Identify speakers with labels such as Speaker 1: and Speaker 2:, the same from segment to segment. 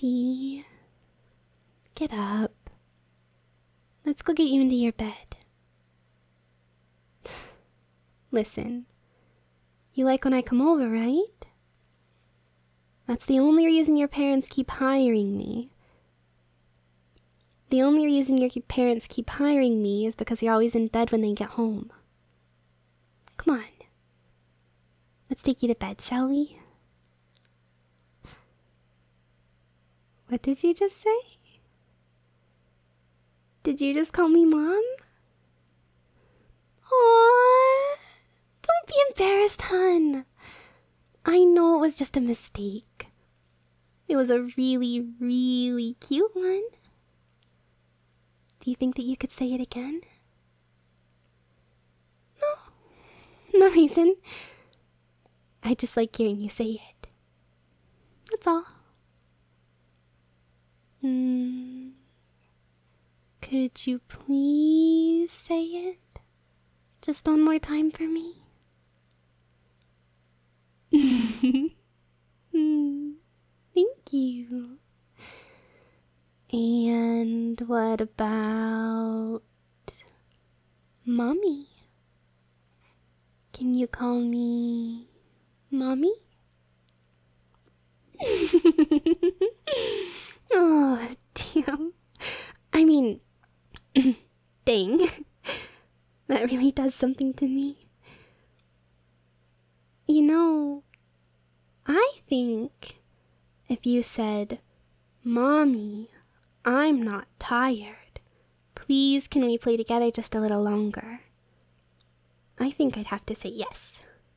Speaker 1: Alrighty. Get up. Let's go get you into your bed. Listen, you like when I come over, right? That's the only reason your parents keep hiring me. The only reason your parents keep hiring me is because you're always in bed when they get home. Come on. Let's take you to bed, shall we? What did you just say? Did you just call me Mom? Aww. Don't be embarrassed, hun. I know it was just a mistake. It was a really, really cute one. Do you think that you could say it again? No. No reason. I just like hearing you say it. That's all. Could you please say it? Just one more time for me? Thank you. And what about Mommy? Can you call me Mommy? Oh, damn. I mean, dang. That really does something to me. You know, I think if you said, Mommy, I'm not tired. Please, can we play together just a little longer? I think I'd have to say yes.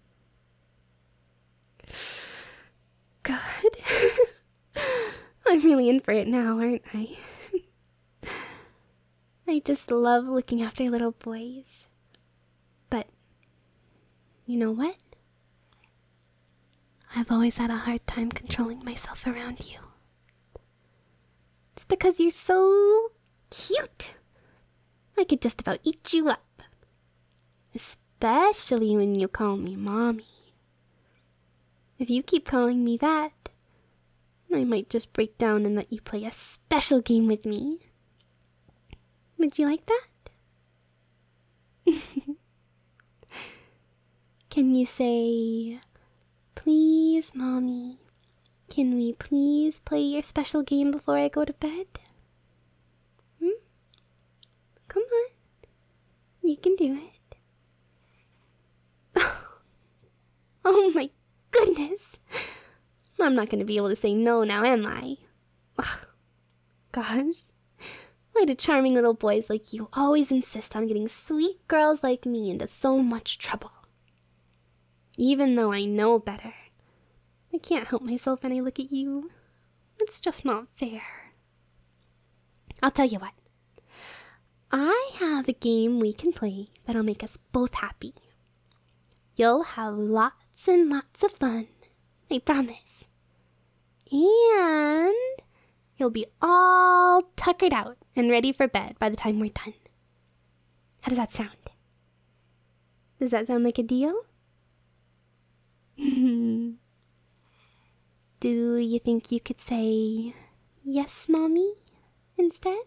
Speaker 1: God. I'm really in for it now, aren't I? I just love looking after little boys. But, you know what? I've always had a hard time controlling myself around you. It's because you're so cute. I could just about eat you up. Especially when you call me Mommy. If you keep calling me that, I might just break down and let you play a special game with me. Would you like that? Can you say, please, Mommy, can we please play your special game before I go to bed? Come on. You can do it. Oh my goodness. I'm not going to be able to say no now, am I? Gosh. Why do charming little boys like you always insist on getting sweet girls like me into so much trouble? Even though I know better, I can't help myself when I look at you. It's just not fair. I'll tell you what. I have a game we can play that'll make us both happy. You'll have lots and lots of fun, I promise. And you'll be all tuckered out and ready for bed by the time we're done. How does that sound? Does that sound like a deal? Do you think you could say, yes, Mommy, instead?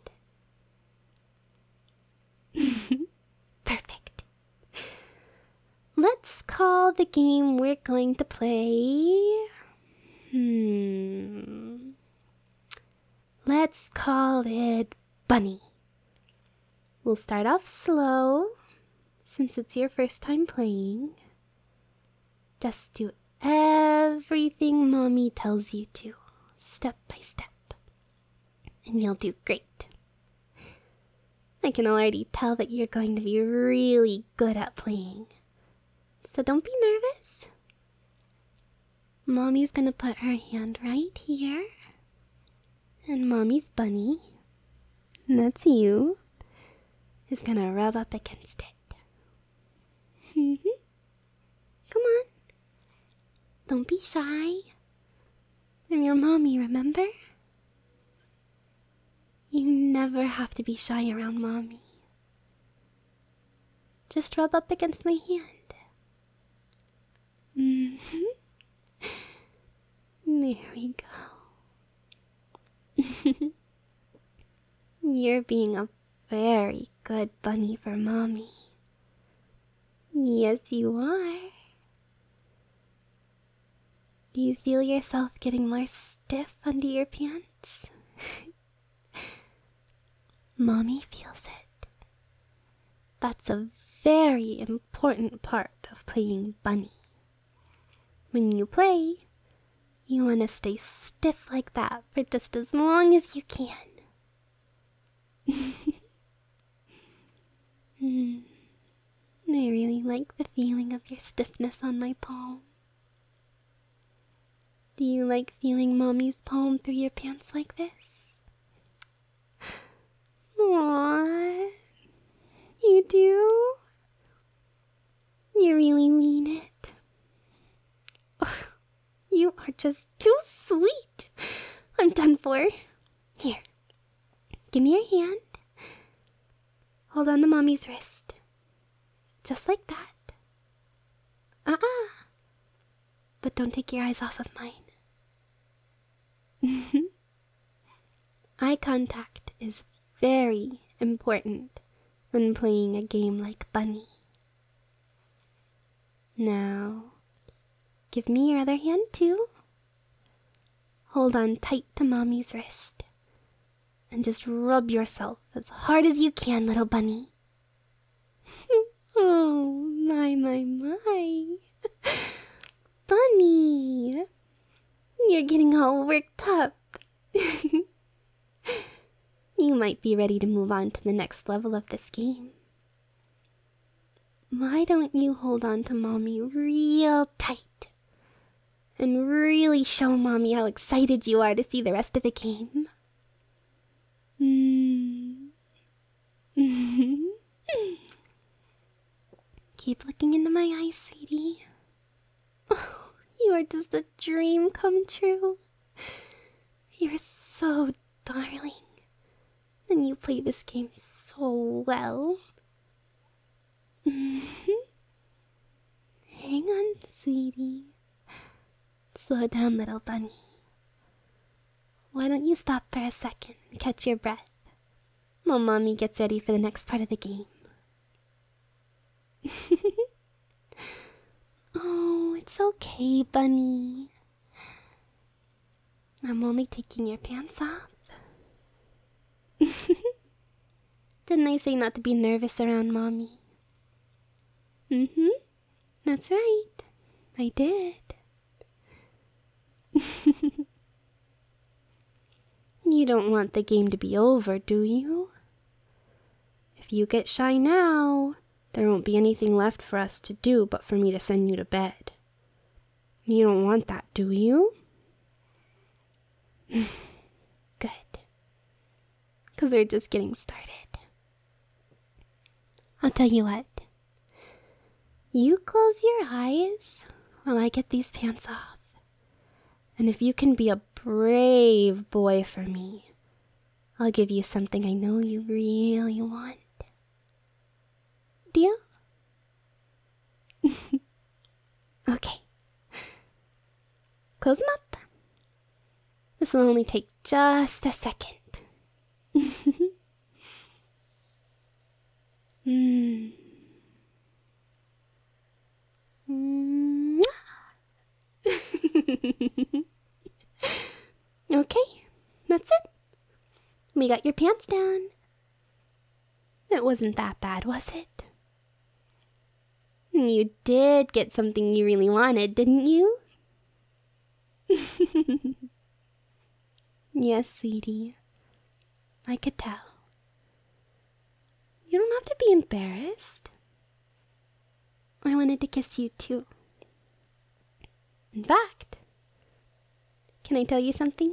Speaker 1: Perfect. Let's call the game we're going to play... Let's call it Bunny. We'll start off slow, since it's your first time playing. Just do everything Mommy tells you to, step by step. And you'll do great. I can already tell that you're going to be really good at playing. So don't be nervous. Mommy's gonna put her hand right here. And Mommy's bunny, and that's you, is gonna rub up against it. Come on. Don't be shy. I'm your mommy, remember? You never have to be shy around Mommy. Just rub up against my hand. There we go. You're being a very good bunny for Mommy. Yes, you are. Do you feel yourself getting more stiff under your pants? Mommy feels it. That's a very important part of playing bunny. When you play, you want to stay stiff like that for just as long as you can. I really like the feeling of your stiffness on my palm. Do you like feeling Mommy's palm through your pants like this? Aww. You do? You really mean it? Oh, you are just too sweet. I'm done for. Here, give me your hand. Hold on to Mommy's wrist. Just like that. But don't take your eyes off of mine. Eye contact is very important when playing a game like Bunny. Now, give me your other hand too. Hold on tight to Mommy's wrist. And just rub yourself as hard as you can, little bunny. Oh, my. Bunny! You're getting all worked up. You might be ready to move on to the next level of this game. Why don't you hold on to Mommy real tight? And really show Mommy how excited you are to see the rest of the game. Keep looking into my eyes, sweetie. Oh, you are just a dream come true. You're so darling. And you play this game so well. Hang on, sweetie. Slow down, little bunny. Why don't you stop for a second and catch your breath while Mommy gets ready for the next part of the game? Oh, it's okay, bunny. I'm only taking your pants off. Didn't I say not to be nervous around Mommy? That's right. I did. You don't want the game to be over, do you? If you get shy now, there won't be anything left for us to do but for me to send you to bed. You don't want that, do you? Good. Because we're just getting started. I'll tell you what. You close your eyes while I get these pants off. And if you can be a brave boy for me, I'll give you something I know you really want. Deal? Okay. Close them up. This will only take just a second. Okay, that's it. We got your pants down. It wasn't that bad, was it? You did get something you really wanted, didn't you? Yes, sweetie. I could tell. You don't have to be embarrassed. I wanted to kiss you too. In fact, can I tell you something?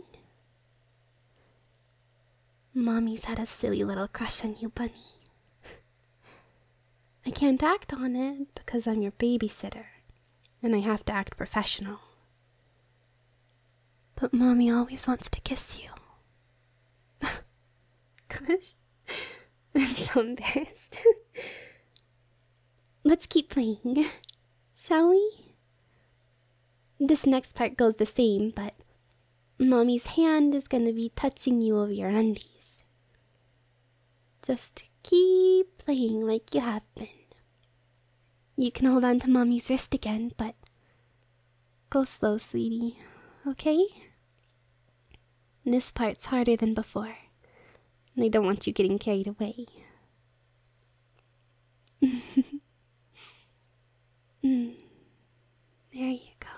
Speaker 1: Mommy's had a silly little crush on you, Bunny. I can't act on it because I'm your babysitter, and I have to act professional. But Mommy always wants to kiss you. Gosh, I'm so embarrassed. Let's keep playing, shall we? This next part goes the same, but Mommy's hand is gonna be touching you over your undies. Just keep playing like you have been. You can hold on to Mommy's wrist again, but go slow, sweetie, okay? This part's harder than before. I don't want you getting carried away. There you go.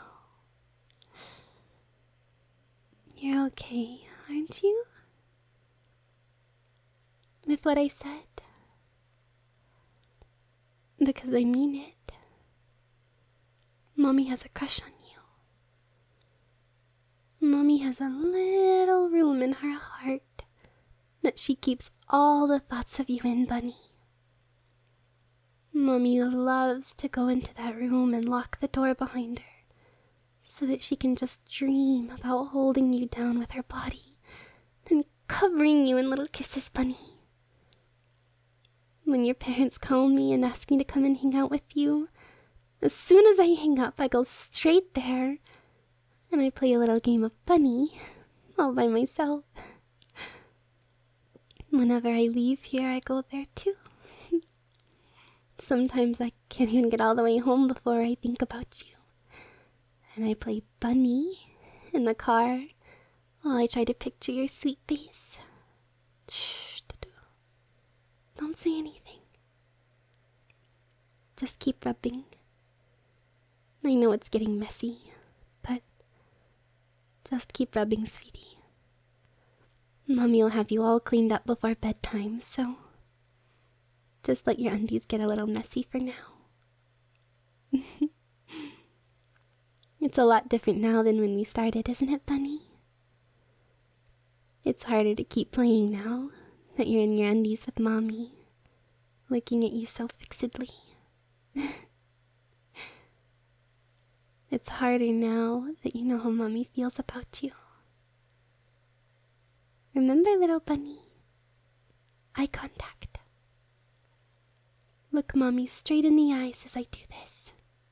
Speaker 1: You're okay, aren't you? With what I said? Because I mean it. Mommy has a crush on you. Mommy has a little room in her heart that she keeps all the thoughts of you in, Bunny. Mommy loves to go into that room and lock the door behind her so that she can just dream about holding you down with her body and covering you in little kisses, Bunny. When your parents call me and ask me to come and hang out with you, as soon as I hang up, I go straight there and I play a little game of Bunny all by myself. Whenever I leave here, I go there too. Sometimes I can't even get all the way home before I think about you. And I play Bunny in the car while I try to picture your sweet face. Shh, don't say anything. Just keep rubbing. I know it's getting messy, but just keep rubbing, sweetie. Mommy will have you all cleaned up before bedtime, so just let your undies get a little messy for now. It's a lot different now than when we started, isn't it, Bunny? It's harder to keep playing now that you're in your undies with Mommy, looking at you so fixedly. It's harder now that you know how Mommy feels about you. Remember, little Bunny? Eye contact. Look Mommy straight in the eyes as I do this.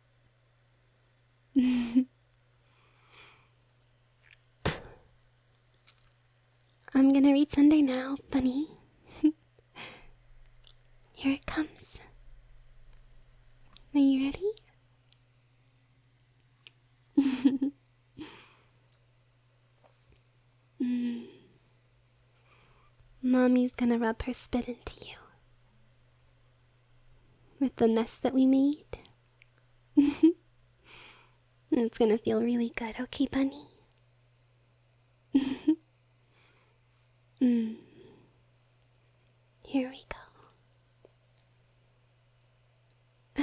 Speaker 1: I'm gonna reach under now, Bunny. Here it comes. Are you ready? Mommy's gonna rub her spit into you. With the mess that we made. And it's gonna feel really good, okay, Bunny? Here we go.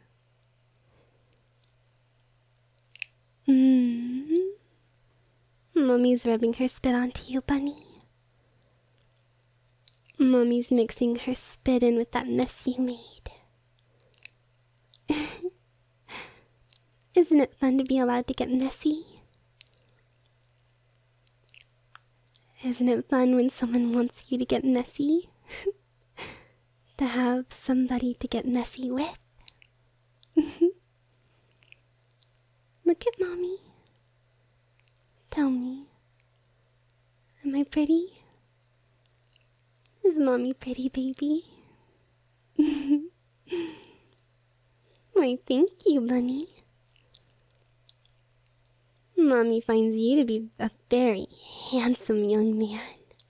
Speaker 1: Mommy's rubbing her spit onto you, Bunny. Mommy's mixing her spit in with that mess you made. Isn't it fun to be allowed to get messy? Isn't it fun when someone wants you to get messy? To have somebody to get messy with? Look at Mommy. Tell me, am I pretty? Is Mommy pretty, baby? Why, thank you, Bunny. Mommy finds you to be a very handsome young man.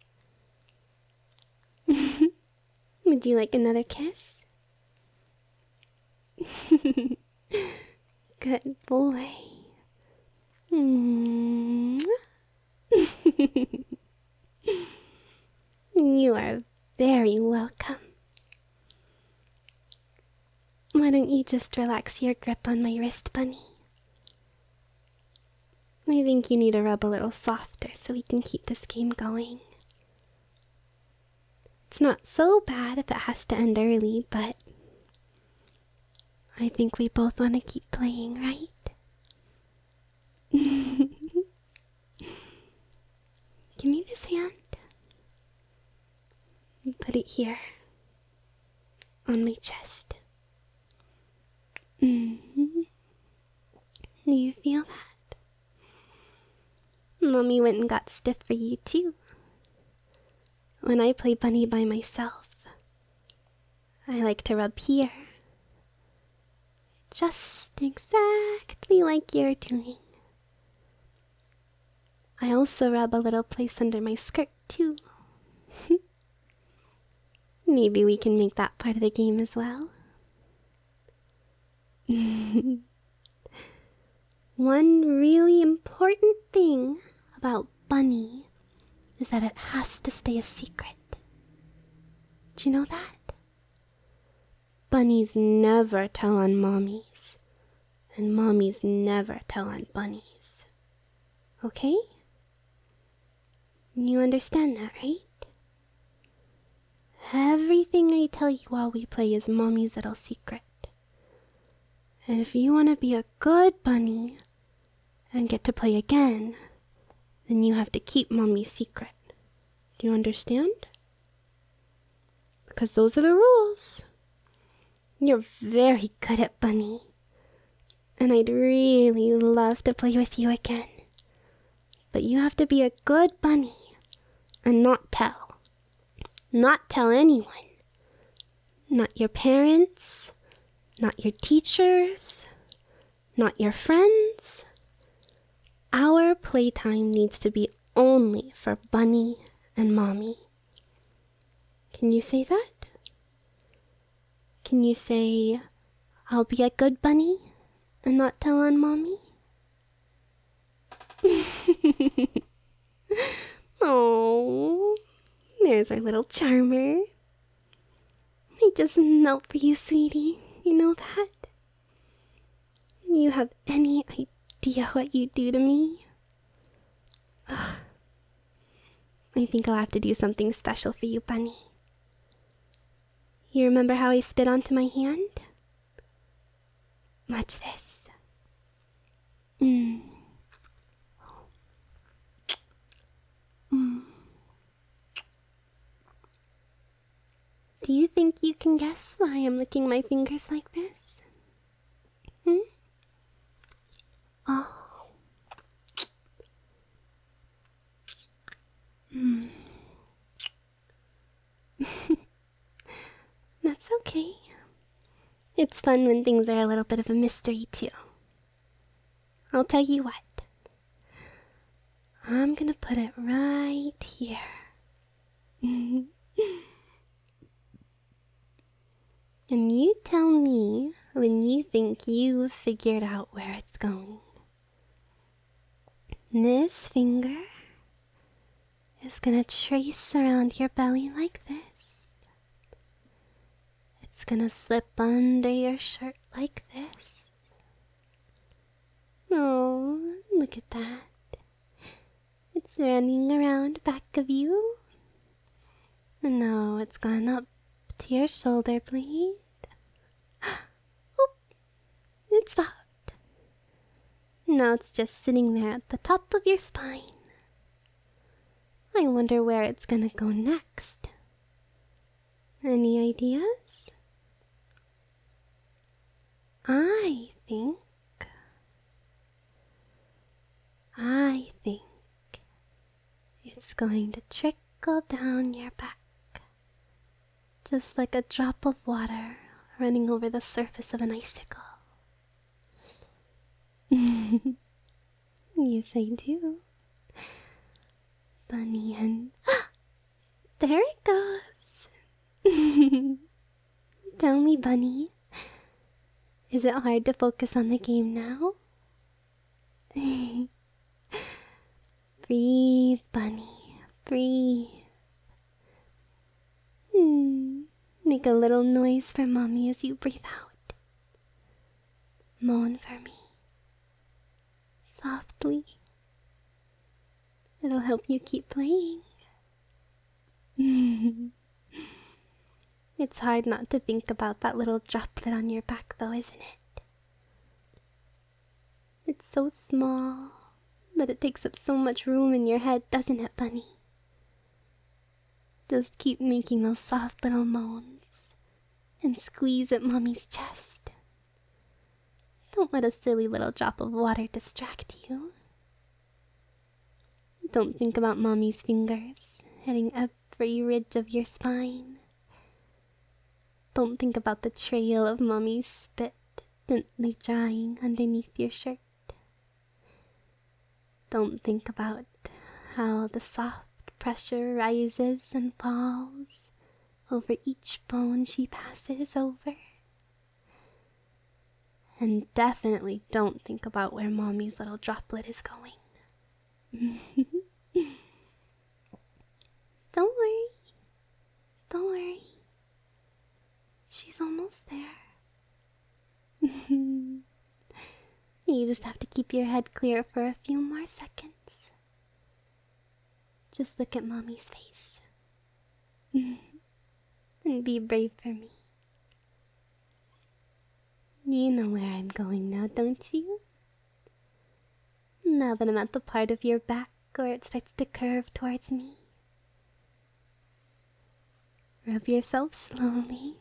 Speaker 1: Would you like another kiss? Good boy. You are very welcome. Why don't you just relax your grip on my wrist, Bunny? I think you need to rub a little softer so we can keep this game going. It's not so bad if it has to end early, but I think we both want to keep playing, right? Give me this hand. Put it here on my chest. Do you feel that? Mommy went and got stiff for you too. When I play bunny by myself, I like to rub here. Just exactly like you're doing. I also rub a little place under my skirt too. Maybe we can make that part of the game as well. One really important thing about Bunny is that it has to stay a secret. Do you know that? Bunnies never tell on mommies, and mommies never tell on bunnies. Okay? You understand that, right? Everything I tell you while we play is mommy's little secret. And if you want to be a good bunny and get to play again, then you have to keep mommy's secret. Do you understand? Because those are the rules. You're very good at bunny. And I'd really love to play with you again. But you have to be a good bunny and not tell. Not tell anyone. Not your parents. Not your teachers. Not your friends. Our playtime needs to be only for Bunny and Mommy. Can you say that? Can you say, I'll be a good bunny and not tell on Mommy? Oh, there's our little charmer. I just melt for you, sweetie. You know that? You have any idea what you do to me? Ugh. I think I'll have to do something special for you, Bunny. You remember how I spit onto my hand? Watch this. Do you think you can guess why I'm licking my fingers like this? Oh. That's okay. It's fun when things are a little bit of a mystery, too. I'll tell you what. I'm gonna put it right here. And you tell me when you think you've figured out where it's going. This finger is gonna trace around your belly like this. It's gonna slip under your shirt like this. Oh, look at that. It's running around back of you. And now it's gone up to your shoulder blade. Oop, it stopped. Now it's just sitting there at the top of your spine. I wonder where it's gonna go next. Any ideas? I think it's going to trickle down your back, just like a drop of water running over the surface of an icicle. Yes, I do. Bunny and... There it goes! Tell me, Bunny, is it hard to focus on the game now? Breathe, Bunny, breathe. Make a little noise for Mommy as you breathe out. Moan for me. Softly. It'll help you keep playing. It's hard not to think about that little droplet on your back though, isn't it? It's so small, but it takes up so much room in your head, doesn't it, Bunny? Just keep making those soft little moans and squeeze at Mommy's chest. Don't let a silly little drop of water distract you. Don't think about mommy's fingers hitting every ridge of your spine. Don't think about the trail of mommy's spit gently drying underneath your shirt. Don't think about how the soft pressure rises and falls over each bone she passes over. And definitely don't think about where mommy's little droplet is going. Don't worry. Don't worry. She's almost there. You just have to keep your head clear for a few more seconds. Just look at mommy's face. And be brave for me. You know where I'm going now, don't you? Now that I'm at the part of your back where it starts to curve towards me. Rub yourself slowly.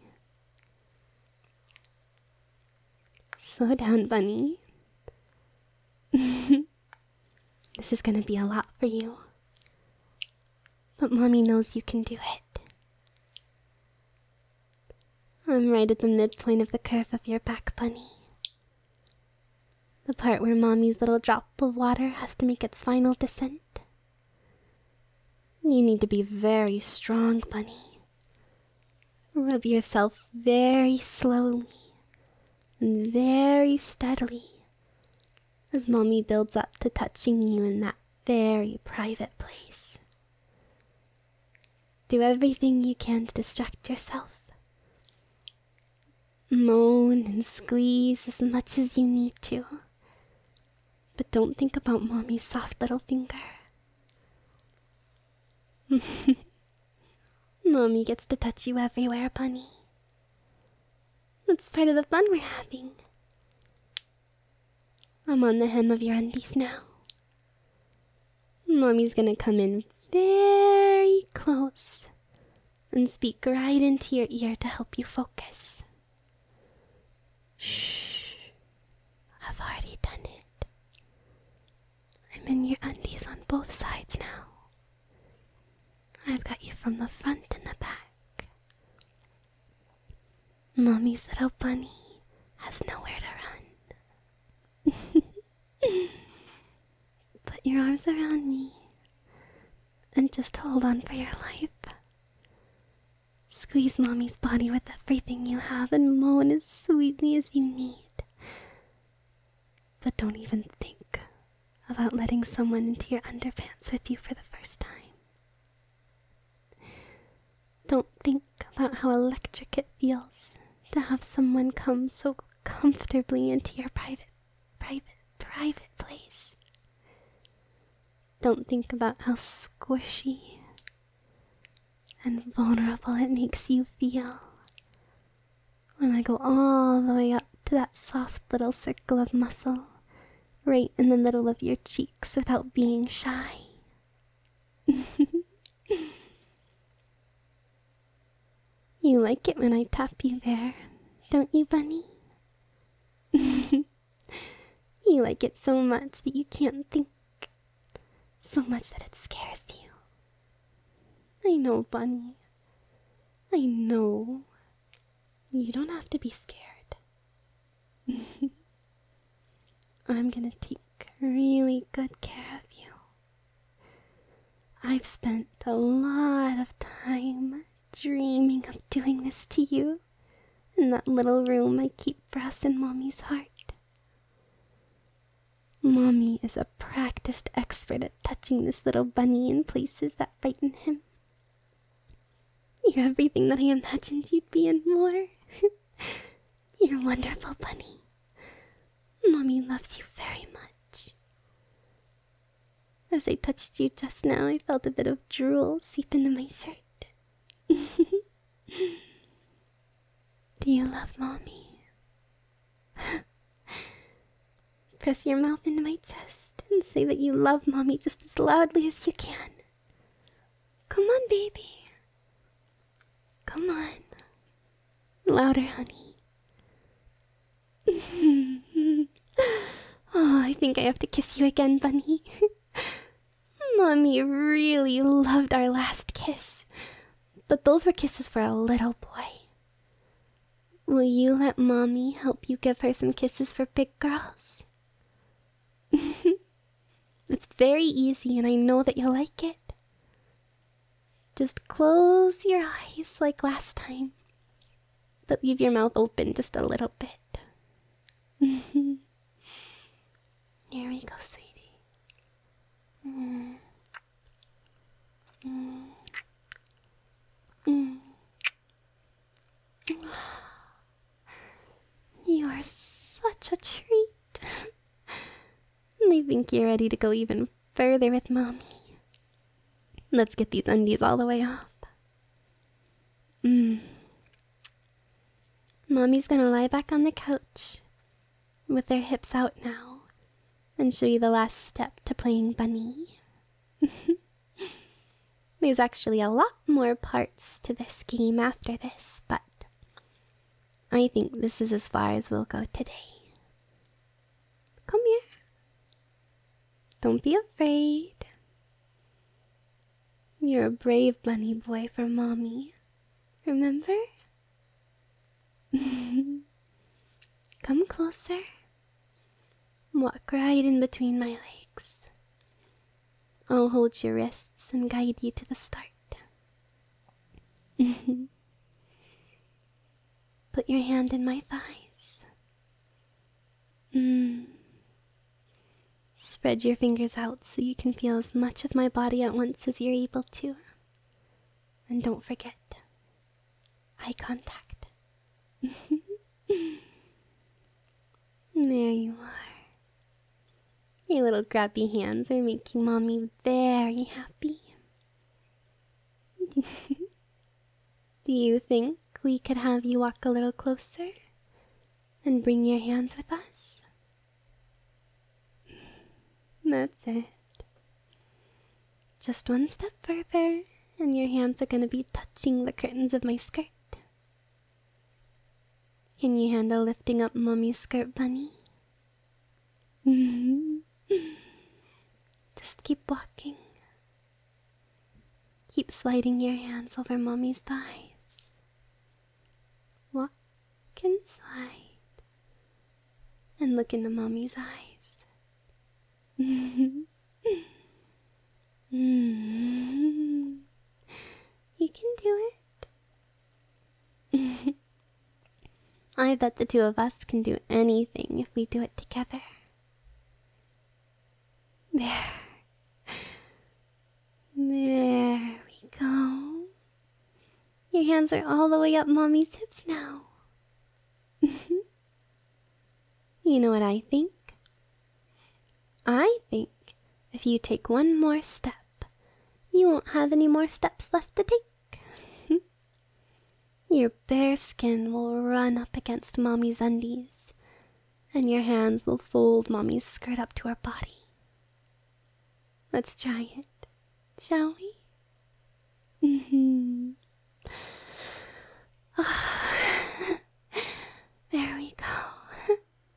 Speaker 1: Slow down, bunny. This is gonna be a lot for you. But mommy knows you can do it. I'm right at the midpoint of the curve of your back, bunny. The part where mommy's little drop of water has to make its final descent. You need to be very strong, bunny. Rub yourself very slowly and very steadily as mommy builds up to touching you in that very private place. Do everything you can to distract yourself. Moan and squeeze as much as you need to. But don't think about mommy's soft little finger. Mommy gets to touch you everywhere, bunny. That's part of the fun we're having. I'm on the hem of your undies now. Mommy's gonna come in very close and speak right into your ear to help you focus. Shh. I've already done it. I'm in your undies on both sides now. I've got you from the front and the back. Mommy's little bunny has nowhere to run. Put your arms around me and just hold on for your life. Squeeze mommy's body with everything you have and moan as sweetly as you need. But don't even think about letting someone into your underpants with you for the first time. Don't think about how electric it feels to have someone come so comfortably into your private place. Don't think about how squishy and vulnerable it makes you feel when I go all the way up to that soft little circle of muscle right in the middle of your cheeks without being shy. You like it when I tap you there, don't you, bunny? You like it so much that you can't think. So much that it scares you. I know, bunny. I know. You don't have to be scared. I'm gonna take really good care of you. I've spent a lot of time dreaming of doing this to you in that little room I keep for us in Mommy's heart. Mommy is a practiced expert at touching this little bunny in places that frighten him. You're everything that I imagined you'd be and more. You're wonderful, bunny. Mommy loves you very much. As I touched you just now, I felt a bit of drool seep into my shirt. Do you love Mommy? Press your mouth into my chest and say that you love Mommy just as loudly as you can. Come on, baby. Come on. Louder, honey. Oh, I think I have to kiss you again, bunny. Mommy really loved our last kiss, but those were kisses for a little boy. Will you let Mommy help you give her some kisses for big girls? It's very easy and I know that you'll like it. Just close your eyes like last time, but leave your mouth open just a little bit. Here we go, sweetie. You are such a treat. I think you're ready to go even further with Mommy. Let's get these undies all the way up. Mommy's gonna lie back on the couch with her hips out now and show you the last step to playing bunny. There's actually a lot more parts to this game after this, but I think this is as far as we'll go today. Come here. Don't be afraid. You're a brave bunny boy for Mommy. Remember? Come closer. Walk right in between my legs. I'll hold your wrists and guide you to the start. Put your hand in my thighs. Spread your fingers out so you can feel as much of my body at once as you're able to. And don't forget, eye contact. There you are. Your little grabby hands are making Mommy very happy. Do you think we could have you walk a little closer and bring your hands with us? That's it. Just one step further, and your hands are gonna be touching the curtains of my skirt. Can you handle lifting up Mommy's skirt, bunny? Just keep walking. Keep sliding your hands over Mommy's thighs. Walk and slide. And look into Mommy's eyes. You can do it. I bet the two of us can do anything if we do it together. There. There we go. Your hands are all the way up Mommy's hips now. You know what I think? I think if you take one more step, you won't have any more steps left to take. Your bare skin will run up against Mommy's undies, and your hands will fold Mommy's skirt up to her body. Let's try it, shall we? There we go.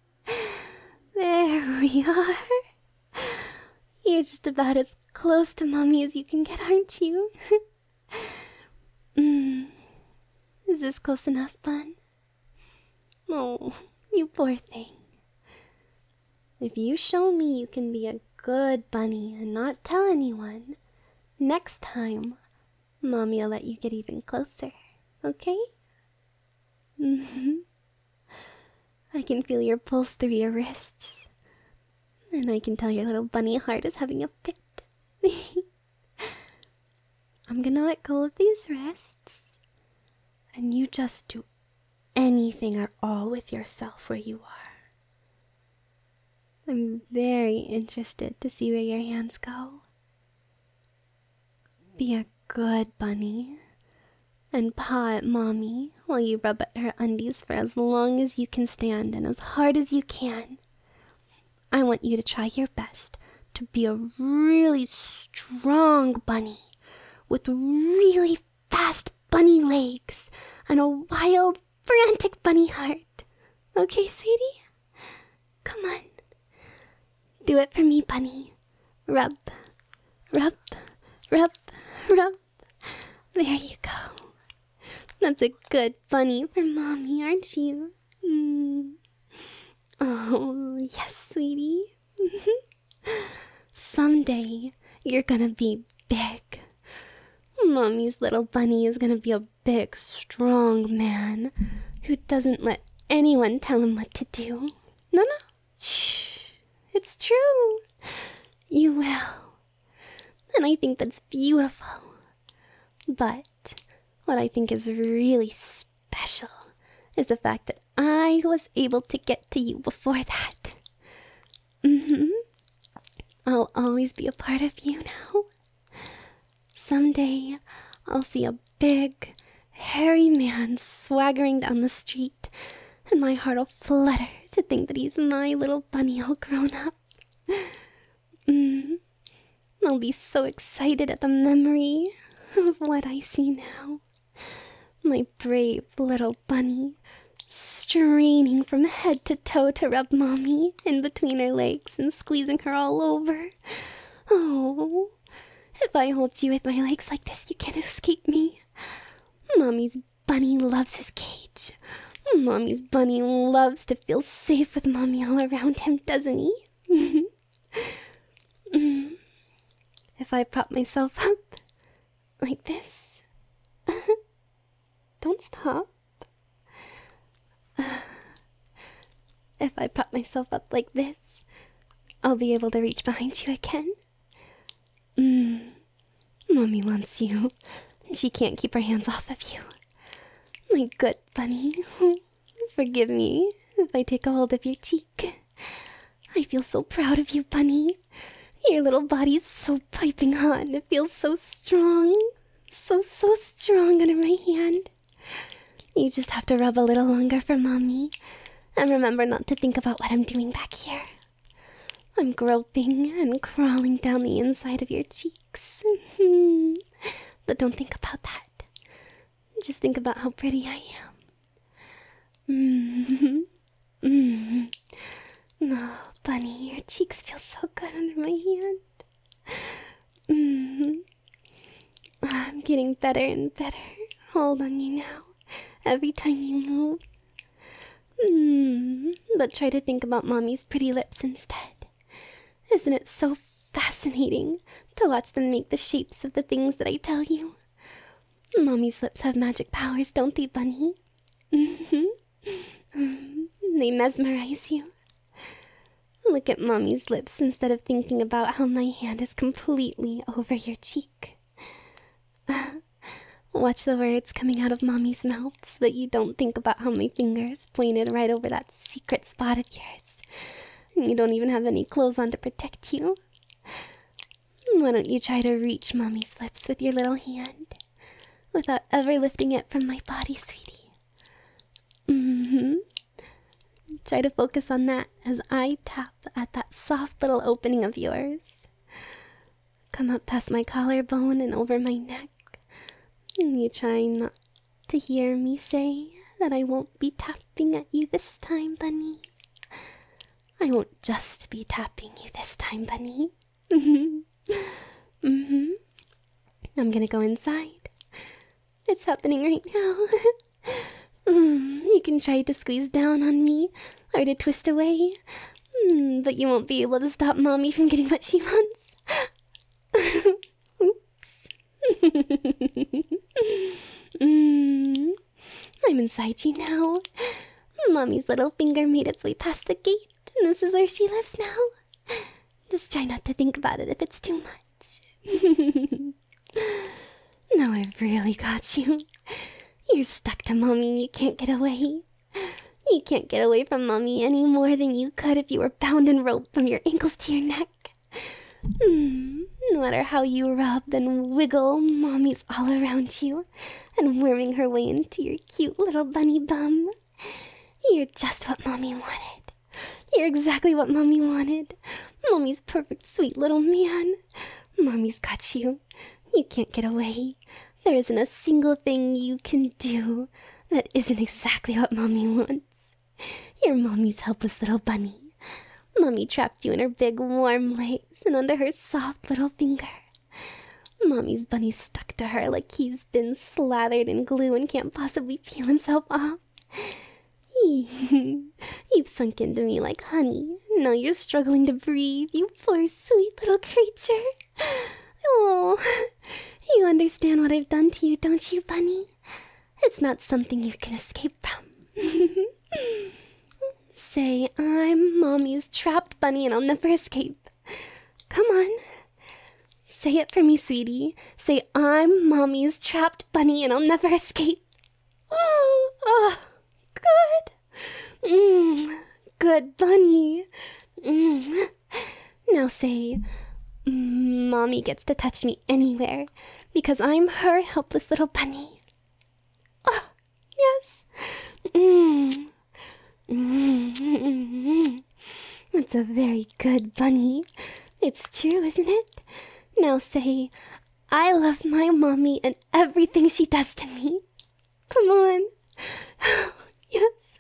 Speaker 1: There we are. You're just about as close to Mommy as you can get, aren't you? Is this close enough, Bun? Oh, you poor thing. If you show me you can be a good bunny and not tell anyone, next time, Mommy'll let you get even closer, okay? I can feel your pulse through your wrists. And I can tell your little bunny heart is having a fit. I'm gonna let go of these wrists. And you just do anything at all with yourself where you are. I'm very interested to see where your hands go. Be a good bunny. And paw at Mommy while you rub at her undies for as long as you can stand and as hard as you can. I want you to try your best to be a really strong bunny with really fast bunny legs and a wild, frantic bunny heart. Okay, sweetie? Come on. Do it for me, bunny. Rub. Rub, rub, rub. There you go. That's a good bunny for mommy, aren't you? Oh, yes, sweetie. Someday, you're gonna be big. Mommy's little bunny is gonna be a big, strong man who doesn't let anyone tell him what to do. No. Shh. It's true. You will. And I think that's beautiful. But what I think is really special is the fact that I was able to get to you before that. I'll always be a part of you now. Someday, I'll see a big, hairy man swaggering down the street, and my heart will flutter to think that he's my little bunny all grown up. I'll be so excited at the memory of what I see now. My brave little bunny, straining from head to toe to rub mommy in between her legs and squeezing her all over. Oh, if I hold you with my legs like this, you can't escape me. Mommy's bunny loves his cage. Mommy's bunny loves to feel safe with mommy all around him, doesn't he? If I prop myself up like this, don't stop. If I prop myself up like this, I'll be able to reach behind you again. Mommy wants you. She can't keep her hands off of you. My good bunny. Forgive me if I take a hold of your cheek. I feel so proud of you, bunny. Your little body's so piping hot. It feels so strong. So strong under my hand. You just have to rub a little longer for mommy. And remember not to think about what I'm doing back here. I'm groping and crawling down the inside of your cheeks. But don't think about that. Just think about how pretty I am. Oh, bunny, your cheeks feel so good under my hand. I'm getting better and better. Hold on you now. Every time you move. But try to think about mommy's pretty lips instead. Isn't it so fascinating to watch them make the shapes of the things that I tell you? Mommy's lips have magic powers, don't they, bunny? They mesmerize you. Look at mommy's lips instead of thinking about how my hand is completely over your cheek. Watch the words coming out of mommy's mouth so that you don't think about how my fingers pointed right over that secret spot of yours. And you don't even have any clothes on to protect you. Why don't you try to reach mommy's lips with your little hand without ever lifting it from my body, sweetie? Try to focus on that as I tap at that soft little opening of yours. Come up past my collarbone and over my neck. And you try not to hear me say that I won't be tapping at you this time, bunny. I won't just be tapping you this time, bunny. I'm gonna go inside. It's happening right now. You can try to squeeze down on me or to twist away, but you won't be able to stop mommy from getting what she wants. Oops. I'm inside you now. Mommy's little finger made its way past the gate, and this is where she lives now. Just try not to think about it if it's too much. Now I've really got you. You're stuck to mommy and you can't get away. You can't get away from mommy any more than you could if you were bound in rope from your ankles to your neck. No matter how you rub and wiggle, mommy's all around you and worming her way into your cute little bunny bum. You're just what mommy wanted. You're exactly what mommy wanted. Mommy's perfect sweet little man. Mommy's got you. You can't get away. There isn't a single thing you can do that isn't exactly what mommy wants. You're mommy's helpless little bunny. Mommy trapped you in her big warm legs and under her soft little finger. Mommy's bunny's stuck to her like he's been slathered in glue and can't possibly peel himself off. You've sunk into me like honey. Now you're struggling to breathe, you poor sweet little creature. Oh, you understand what I've done to you, don't you, bunny? It's not something you can escape from. Say, I'm Mommy's trapped bunny and I'll never escape. Come on. Say it for me, sweetie. Say, I'm Mommy's trapped bunny and I'll never escape. Oh, good. Good bunny. Now say, Mommy gets to touch me anywhere because I'm her helpless little bunny. Oh, yes. That's a very good bunny. It's true, isn't it? Now say, I love my mommy and everything she does to me. Come on. Yes.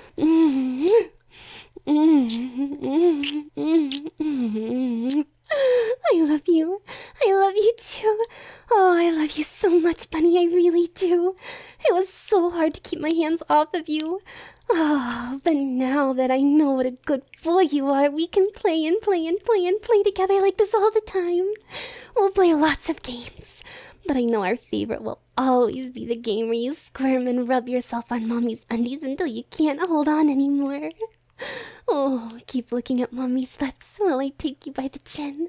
Speaker 1: I love you. I love you too. Oh, I love you so much, bunny. I really do. It was so hard to keep my hands off of you. Oh, but now that I know what a good boy you are, we can play and play and play and play together like this all the time. We'll play lots of games. But I know our favorite will always be the game where you squirm and rub yourself on Mommy's undies until you can't hold on anymore. Oh, keep looking at Mommy's lips while I take you by the chin.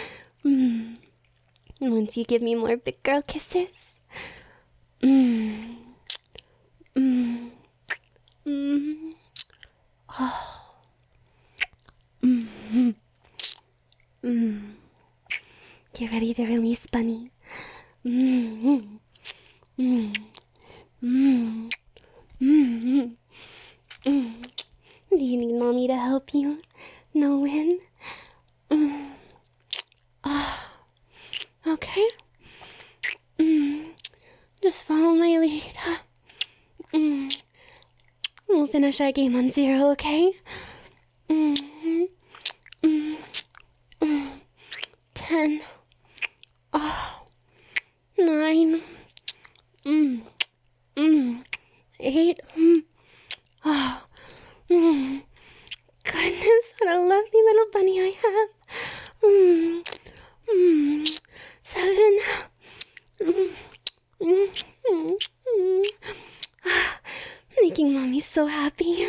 Speaker 1: Won't you give me more big girl kisses? Get ready to release, bunny. Do you need Mommy to help you? Know when? Okay. Just follow my lead. We'll finish our game on 0, okay? 10. 9. 8. Goodness, what a lovely little bunny I have. 7. Making Mommy so happy.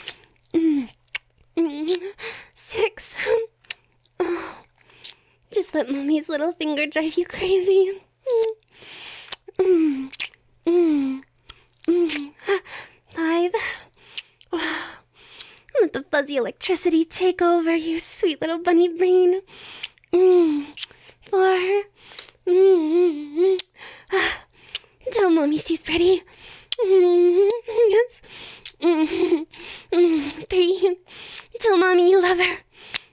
Speaker 1: 6. Just let Mommy's little finger drive you crazy. 5. Let the fuzzy electricity take over, you sweet little bunny brain. 4. Tell Mommy she's ready. Yes. 3. Tell Mommy you love her.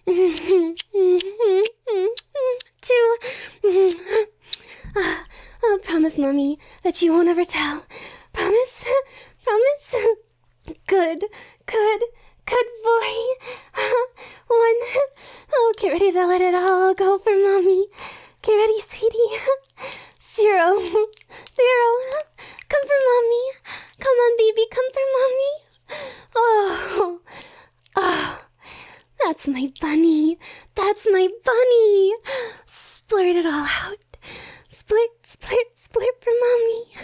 Speaker 1: 2. I'll promise Mommy that you won't ever tell. Promise? Promise? Good boy. 1. Oh, get ready to let it all go for Mommy. Get ready, sweetie. 0. Come for Mommy. Come on, baby, come for Mommy. Oh, that's my bunny. That's my bunny. Splurt it all out. Split for Mommy.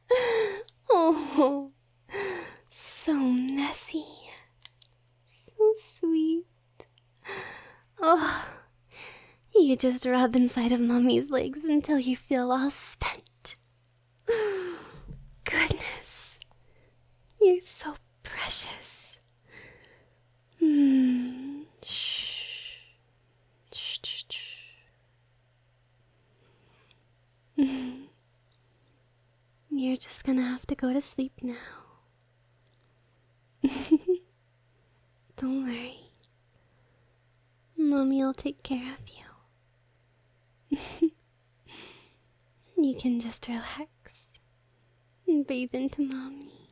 Speaker 1: Oh, so messy. So sweet. Oh, you just rub inside of Mommy's legs until you feel all spent. Goodness, you're so precious. Shh. You're just gonna have to go to sleep now. Don't worry. Mommy will take care of you. You can just relax and bathe into Mommy.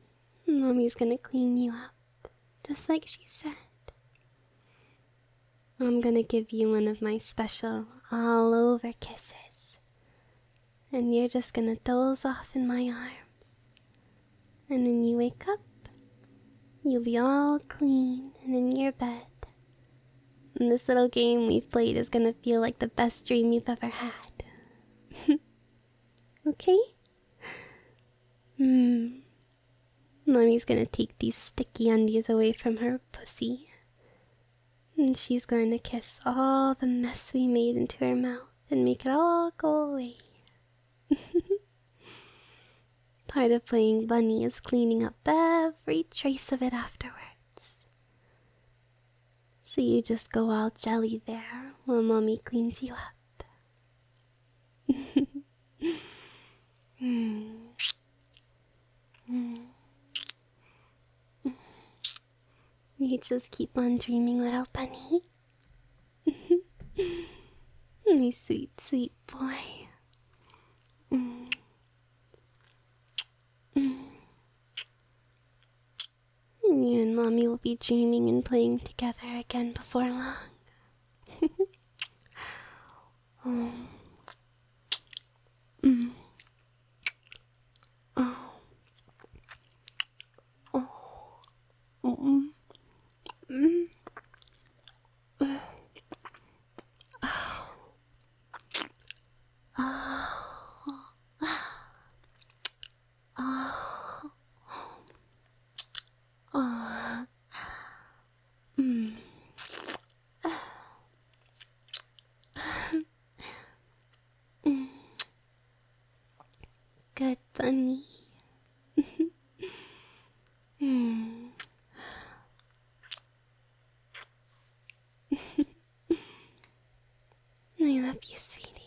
Speaker 1: Mommy's gonna clean you up, just like she said. I'm gonna give you one of my special all over kisses. And you're just gonna doze off in my arms. And when you wake up, you'll be all clean and in your bed. And this little game we've played is gonna feel like the best dream you've ever had. Okay? Mommy's gonna take these sticky undies away from her pussy. And she's going to kiss all the mess we made into her mouth and make it all go away. Part of playing bunny is cleaning up every trace of it afterwards. So you just go all jelly there while Mommy cleans you up. You just keep on dreaming, little bunny. My sweet, sweet boy. You and Mommy will be dreaming and playing together again before long. Oh. Oh. Oh. Good bunny. I love you, sweetie.